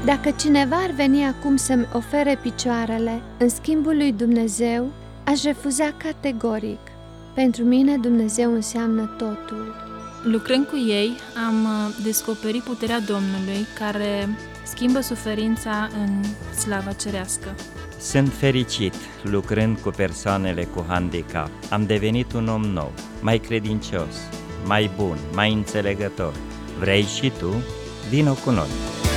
Dacă cineva ar veni acum să-mi ofere picioarele în schimbul lui Dumnezeu, aș refuza categoric. Pentru mine Dumnezeu înseamnă totul. Lucrând cu ei, am descoperit puterea Domnului care schimbă suferința în slava cerească. Sunt fericit lucrând cu persoanele cu handicap. Am devenit un om nou, mai credincios, mai bun, mai înțelegător. Vrei și tu? Vino cu noi!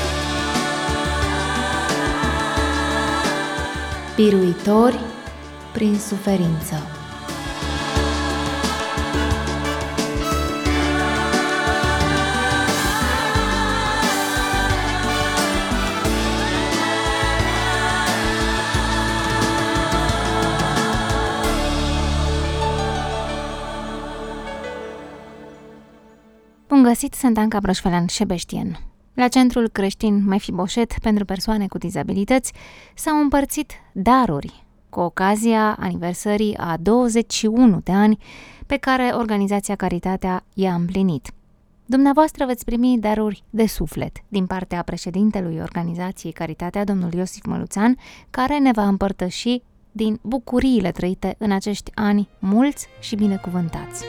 Biruitori prin suferință. Bun găsit, sunt Anca Broșfelean Șebeștien. La Centrul Creștin Mefiboset pentru persoane cu dizabilități s-au împărțit daruri cu ocazia aniversării a 21 de ani pe care organizația Caritatea i-a împlinit. Dumneavoastră veți primi daruri de suflet din partea președintelui organizației Caritatea, domnul Iosif Măluțan, care ne va împărtăși din bucuriile trăite în acești ani mulți și binecuvântați.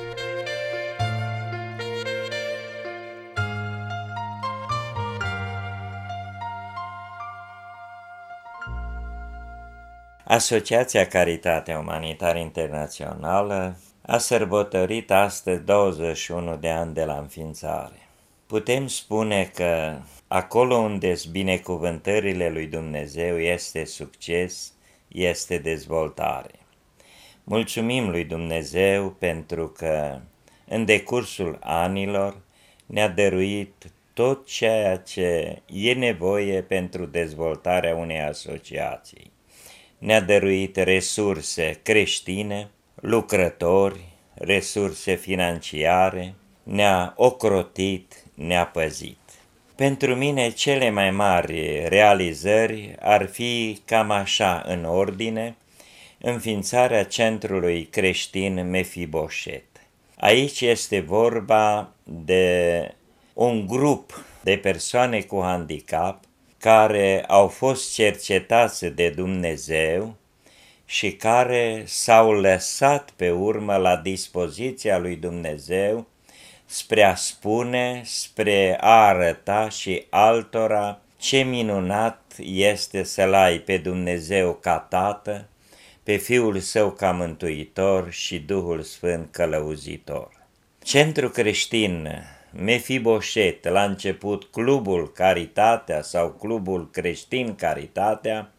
Asociația Caritatea Umanitară Internațională a sărbătorit astăzi 21 de ani de la înființare. Putem spune că acolo unde binecuvântările lui Dumnezeu este succes, este dezvoltare. Mulțumim lui Dumnezeu pentru că în decursul anilor ne-a dăruit tot ceea ce e nevoie pentru dezvoltarea unei asociații. Ne-a dăruit resurse creștine, lucrători, resurse financiare, ne-a ocrotit, ne-a păzit. Pentru mine cele mai mari realizări ar fi cam așa în ordine, înființarea Centrului Creștin Mefiboset. Aici este vorba de un grup de persoane cu handicap care au fost cercetați de Dumnezeu și care s-au lăsat pe urmă la dispoziția lui Dumnezeu spre a spune, spre a arăta și altora ce minunat este să-L ai pe Dumnezeu ca Tată, pe Fiul Său ca Mântuitor și Duhul Sfânt călăuzitor. Centrul Creștin Mefiboset, la început Clubul Caritatea sau Clubul Creștin Caritatea,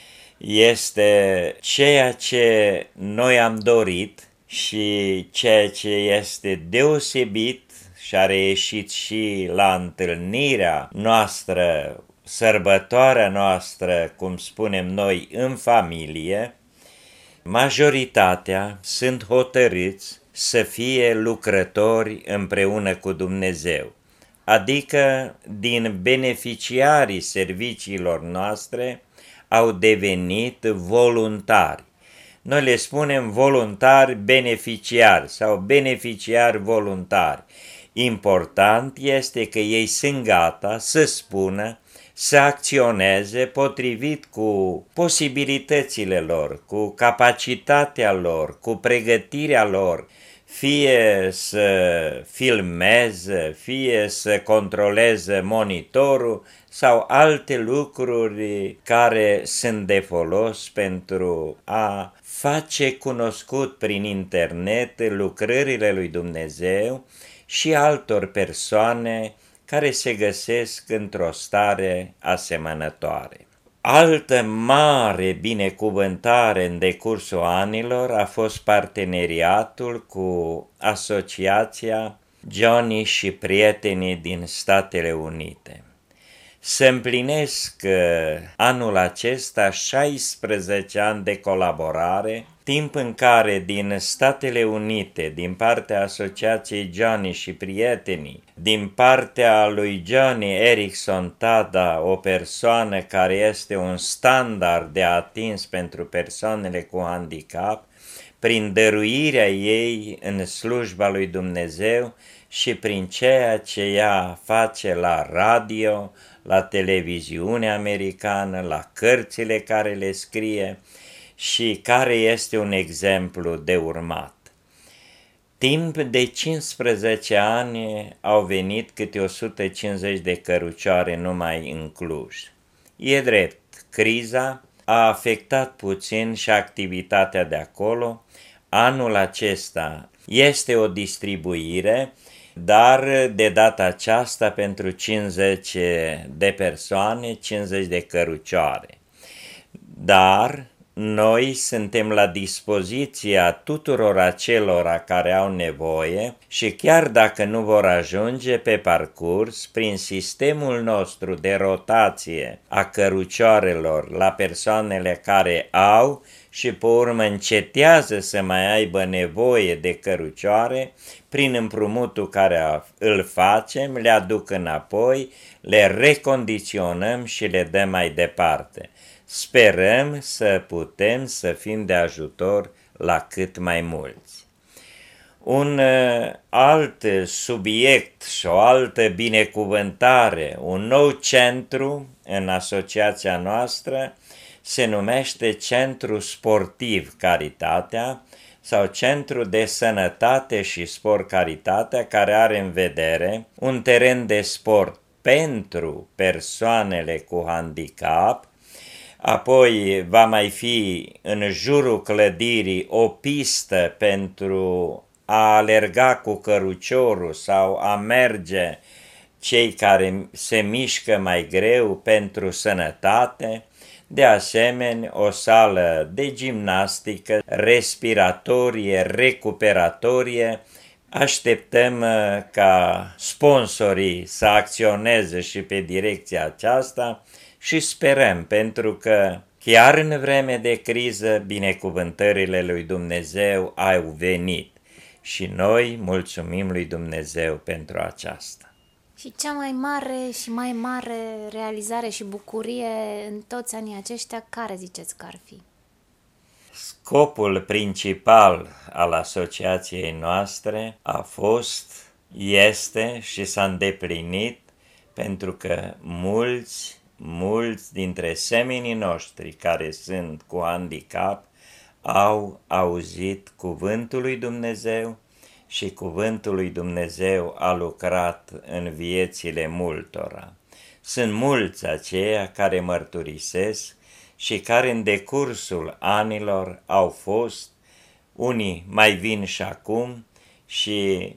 este ceea ce noi am dorit și ceea ce este deosebit și a reieșit și la întâlnirea noastră, sărbătoarea noastră, cum spunem noi, în familie. Majoritatea sunt hotărâți să fie lucrători împreună cu Dumnezeu, adică din beneficiarii serviciilor noastre au devenit voluntari. Noi le spunem voluntari beneficiari sau beneficiari voluntari. Important este că ei sunt gata să spună, să acționeze potrivit cu posibilitățile lor, cu capacitatea lor, cu pregătirea lor, fie să filmeze, fie să controleze monitorul sau alte lucruri care sunt de folos pentru a face cunoscut prin internet lucrările lui Dumnezeu și altor persoane care se găsesc într-o stare asemănătoare. Altă mare binecuvântare în decursul anilor a fost parteneriatul cu Asociația Johnny și prietenii din Statele Unite. Se împlinesc anul acesta 16 ani de colaborare, timp în care din Statele Unite, din partea Asociației Johnny și prietenii, din partea lui Johnny Erickson Tada, o persoană care este un standard de atins pentru persoanele cu handicap, prin dăruirea ei în slujba lui Dumnezeu și prin ceea ce ea face la radio, la televiziunea americană, la cărțile care le scrie și care este un exemplu de urmat. Timp de 15 ani au venit câte 150 de cărucioare numai în Cluj. E drept, criza a afectat puțin și activitatea de acolo. Anul acesta este o distribuire, dar de data aceasta pentru 50 de persoane, 50 de cărucioare. Dar noi suntem la dispoziția tuturor acelora care au nevoie și chiar dacă nu vor ajunge pe parcurs, prin sistemul nostru de rotație a cărucioarelor la persoanele care au și pe urmă încetează să mai aibă nevoie de cărucioare, prin împrumutul care îl facem, le aduc înapoi, le recondiționăm și le dăm mai departe. Sperăm să putem să fim de ajutor la cât mai mulți. Un alt subiect și o altă binecuvântare, un nou centru în asociația noastră se numește Centru Sportiv Caritatea sau Centru de Sănătate și Sport Caritatea, care are în vedere un teren de sport pentru persoanele cu handicap. Apoi va mai fi în jurul clădirii o pistă pentru a alerga cu căruciorul sau a merge cei care se mișcă mai greu pentru sănătate. De asemenea, o sală de gimnastică, respiratorie, recuperatorie. Așteptăm ca sponsorii să acționeze și pe direcția aceasta și sperăm, pentru că chiar în vreme de criză binecuvântările lui Dumnezeu au venit și noi mulțumim lui Dumnezeu pentru aceasta. Și cea mai mare și mai mare realizare și bucurie în toți anii aceștia, care ziceți că ar fi? Scopul principal al asociației noastre a fost, este și s-a îndeplinit, pentru că mulți dintre semenii noștri care sunt cu handicap au auzit cuvântul lui Dumnezeu și cuvântul lui Dumnezeu a lucrat în viețile multora. Sunt mulți aceia care mărturisesc și care în decursul anilor au fost, unii mai vin și acum și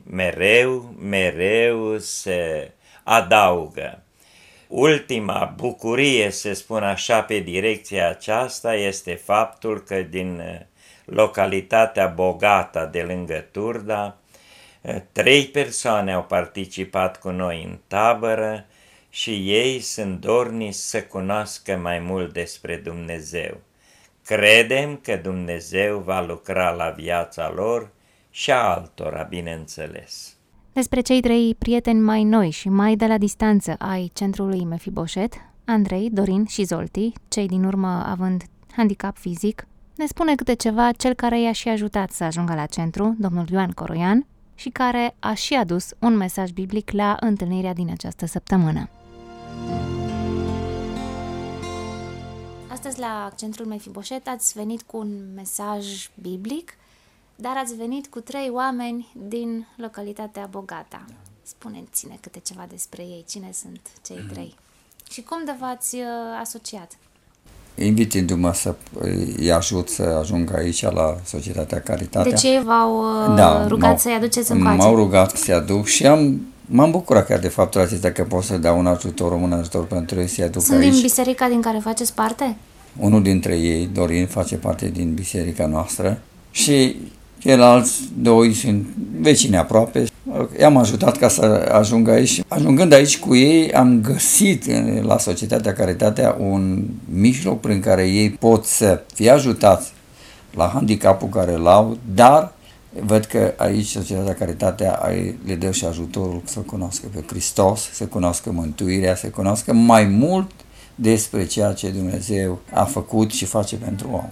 mereu se adaugă. Ultima bucurie, să spun așa, pe direcția aceasta este faptul că din localitatea Bogata de lângă Turda, 3 persoane au participat cu noi în tabără și ei sunt dornici să cunoască mai mult despre Dumnezeu. Credem că Dumnezeu va lucra la viața lor și a altora, bineînțeles. Despre cei 3 prieteni mai noi și mai de la distanță ai centrului Mefiboset, Andrei, Dorin și Zolti, cei din urmă având handicap fizic, ne spune câte ceva cel care i-a și ajutat să ajungă la centru, domnul Ioan Coroian, și care a și adus un mesaj biblic la întâlnirea din această săptămână. Astăzi la centrul Mefiboset ați venit cu un mesaj biblic, dar ați venit cu 3 oameni din localitatea Bogata. Spuneți-ne câte ceva despre ei, cine sunt cei 3 și cum de v-ați asociat? Invitindu-mă să îi ajut să ajungă aici la Societatea Caritatea. De ce v-au rugat să-i aduceți încoace? M-au rugat să-i aduc și m-am bucurat chiar de faptul acesta că pot să dau un ajutor pentru ei să-i aduc Sunt aici. din biserica din care faceți parte? Unul dintre ei, Dorin, face parte din biserica noastră și ceilalți 2 sunt vecini aproape. I-am ajutat ca să ajungă aici. Ajungând aici cu ei, am găsit la Societatea Caritatea un mijloc prin care ei pot să fie ajutați la handicapul care îl au, dar văd că aici Societatea Caritatea le dă și ajutorul să cunoască pe Hristos, să cunoască mântuirea, să cunoască mai mult despre ceea ce Dumnezeu a făcut și face pentru om.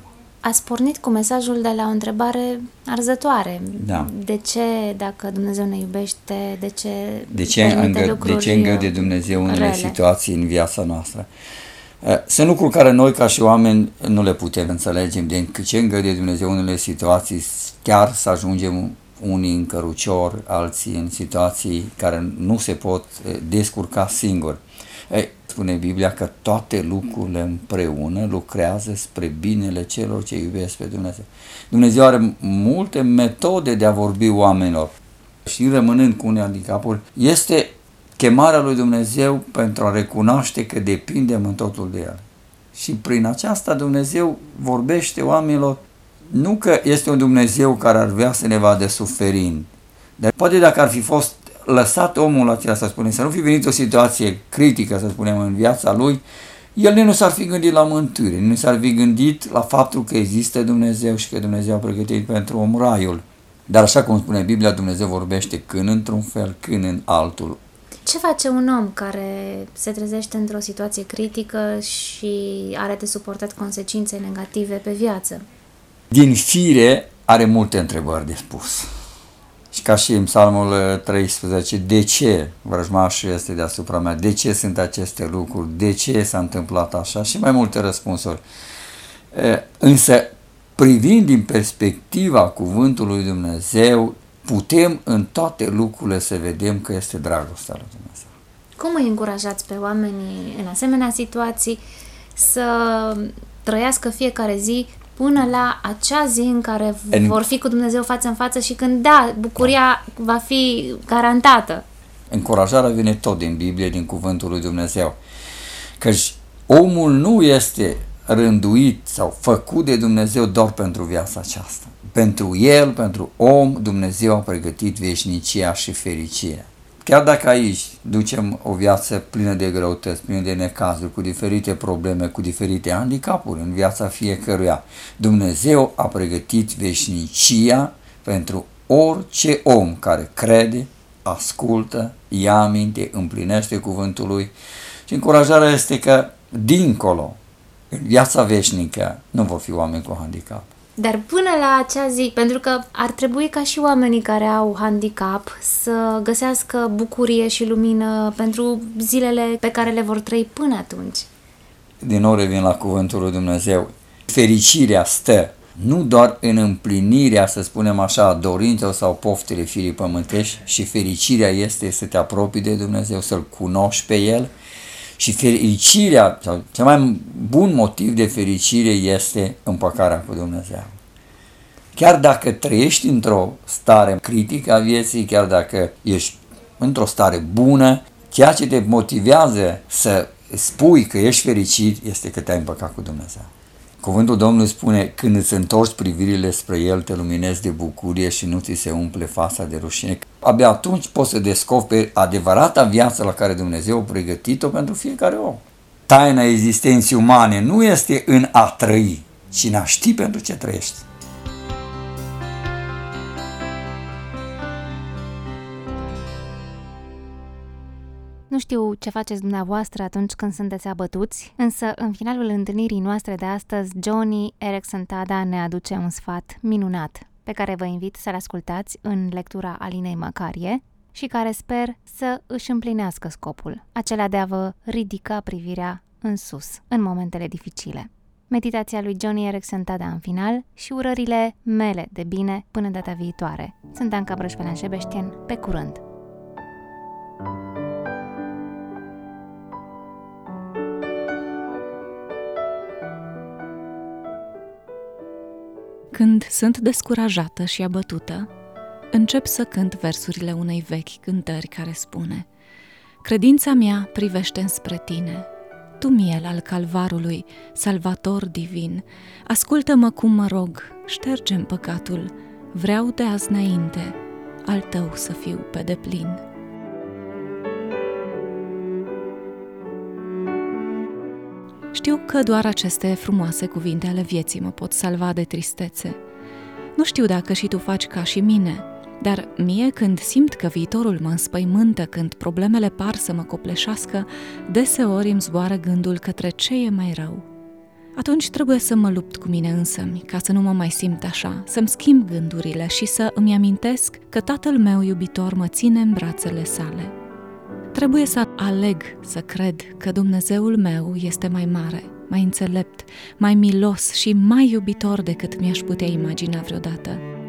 Ați pornit cu mesajul de la o întrebare arzătoare. Da. De ce, dacă Dumnezeu ne iubește, de ce îngăduie Dumnezeu unele rele? situații în viața noastră? Sunt lucruri care noi ca și oameni nu le putem înțelege, de ce îngăduie Dumnezeu unele situații, chiar să ajungem unii în cărucior, alții în situații care nu se pot descurca singuri. Spune Biblia că toate lucrurile împreună lucrează spre binele celor ce iubesc pe Dumnezeu. Dumnezeu are multe metode de a vorbi oamenilor și rămânând cu unele handicapuri, este chemarea lui Dumnezeu pentru a recunoaște că depindem în totul de El. Și prin aceasta Dumnezeu vorbește oamenilor, nu că este un Dumnezeu care ar vrea să ne vadă suferind, dar poate dacă ar fi fost lăsat omul acela, să spunem, să nu fi venit o situație critică, să spunem, în viața lui, el nu s-ar fi gândit la mântuire, nu s-ar fi gândit la faptul că există Dumnezeu și că Dumnezeu a pregătit pentru om raiul. Dar așa cum spune Biblia, Dumnezeu vorbește când într-un fel, când în altul. Ce face un om care se trezește într-o situație critică și are de suportat consecințe negative pe viață? Din fire are multe întrebări de spus. Și ca și în Psalmul 13, de ce vrăjmașul este deasupra mea? De ce sunt aceste lucruri? De ce s-a întâmplat așa? Și mai multe răspunsuri. Însă, privind din perspectiva cuvântului lui Dumnezeu, putem în toate lucrurile să vedem că este dragostea lui Dumnezeu. Cum îi încurajați pe oamenii în asemenea situații să trăiască fiecare zi până la acea zi în care vor fi cu Dumnezeu față în față și când, da, bucuria va fi garantată? Încurajarea vine tot din Biblie, din cuvântul lui Dumnezeu. Căci omul nu este rânduit sau făcut de Dumnezeu doar pentru viața aceasta. Pentru el, pentru om, Dumnezeu a pregătit veșnicia și fericirea. Chiar dacă aici ducem o viață plină de greutăți, plină de necazuri, cu diferite probleme, cu diferite handicapuri în viața fiecăruia, Dumnezeu a pregătit veșnicia pentru orice om care crede, ascultă, ia aminte, împlinește cuvântul lui. Și încurajarea este că dincolo, în viața veșnică, nu vor fi oameni cu handicap. Dar până la acea zi, pentru că ar trebui ca și oamenii care au handicap să găsească bucurie și lumină pentru zilele pe care le vor trăi până atunci. Din nou revin la cuvântul lui Dumnezeu. Fericirea stă nu doar în împlinirea, să spunem așa, a dorințelor sau poftele firii pământești, și fericirea este să te apropii de Dumnezeu, să-L cunoști pe El. Și fericirea, sau cel mai bun motiv de fericire este împăcarea cu Dumnezeu. Chiar dacă trăiești într-o stare critică a vieții, chiar dacă ești într-o stare bună, ceea ce te motivează să spui că ești fericit este că te-ai împăcat cu Dumnezeu. Cuvântul Domnului spune, când îți întorci privirile spre El, te luminezi de bucurie și nu ți se umple fața de rușine. Abia atunci poți să descoperi adevărata viață la care Dumnezeu a pregătit-o pentru fiecare om. Taina existenței umane nu este în a trăi, ci în a ști pentru ce trăiești. Nu știu ce faceți dumneavoastră atunci când sunteți abătuți, însă în finalul întâlnirii noastre de astăzi, Joni Eareckson Tada ne aduce un sfat minunat, pe care vă invit să-l ascultați în lectura Alinei Macarie și care sper să își împlinească scopul, acela de a vă ridica privirea în sus, în momentele dificile. Meditația lui Joni Eareckson Tada în final și urările mele de bine până data viitoare. Sunt Anca Brășpelan-Șebeștien, pe curând! Când sunt descurajată și abătută, încep să cânt versurile unei vechi cântări care spune: credința mea privește înspre tine, tu miel al calvarului, salvator divin, ascultă-mă cum mă rog, șterge-mi păcatul, vreau de azi înainte al tău să fiu pe deplin. Știu că doar aceste frumoase cuvinte ale vieții mă pot salva de tristețe. Nu știu dacă și tu faci ca și mine, dar mie când simt că viitorul mă înspăimântă, când problemele par să mă copleșească, deseori îmi zboară gândul către ce e mai rău. atunci trebuie să mă lupt cu mine însămi, ca să nu mă mai simt așa, să-mi schimb gândurile și să îmi amintesc că Tatăl meu iubitor mă ține în brațele sale. Trebuie să aleg să cred că Dumnezeul meu este mai mare, mai înțelept, mai milos și mai iubitor decât mi-aș putea imagina vreodată.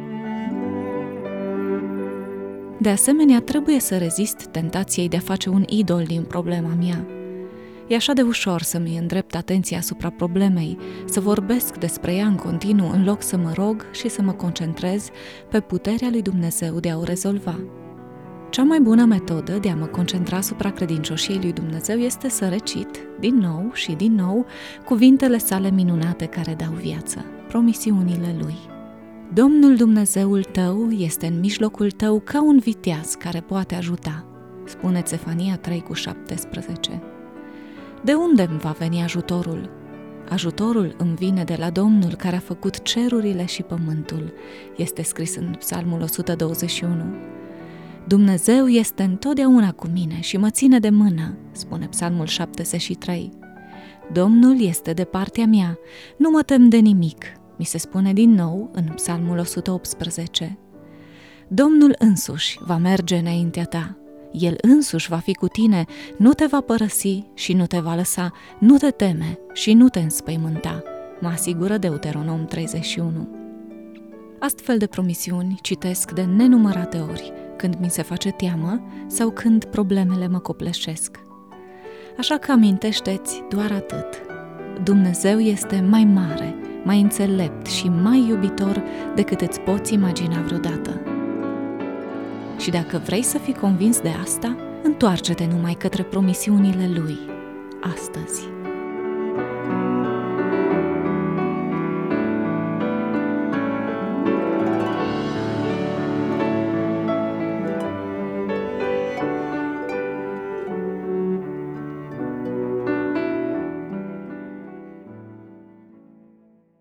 De asemenea, trebuie să rezist tentației de a face un idol din problema mea. E așa de ușor să-mi îndrept atenția asupra problemei, să vorbesc despre ea în continuu, în loc să mă rog și să mă concentrez pe puterea lui Dumnezeu de a o rezolva. Cea mai bună metodă de a mă concentra asupra credincioșiei lui Dumnezeu este să recit, din nou și din nou, cuvintele sale minunate care dau viață, promisiunile lui. Domnul Dumnezeul tău este în mijlocul tău ca un viteaz care poate ajuta, spune Zefania 3:17. De unde îmi va veni ajutorul? Ajutorul îmi vine de la Domnul care a făcut cerurile și pământul, este scris în Psalmul 121. Dumnezeu este întotdeauna cu mine și mă ține de mână, spune Psalmul 73. Domnul este de partea mea, nu mă tem de nimic, mi se spune din nou în Psalmul 118. Domnul însuși va merge înaintea ta, El însuși va fi cu tine, nu te va părăsi și nu te va lăsa, nu te teme și nu te înspăimânta, mă asigură Deuteronom 31. Astfel de promisiuni citesc de nenumărate ori, când mi se face teamă sau când problemele mă copleșesc. Așa că amintește-ți doar atât. Dumnezeu este mai mare, mai înțelept și mai iubitor decât îți poți imagina vreodată. Și dacă vrei să fii convins de asta, întoarce-te numai către promisiunile Lui, astăzi.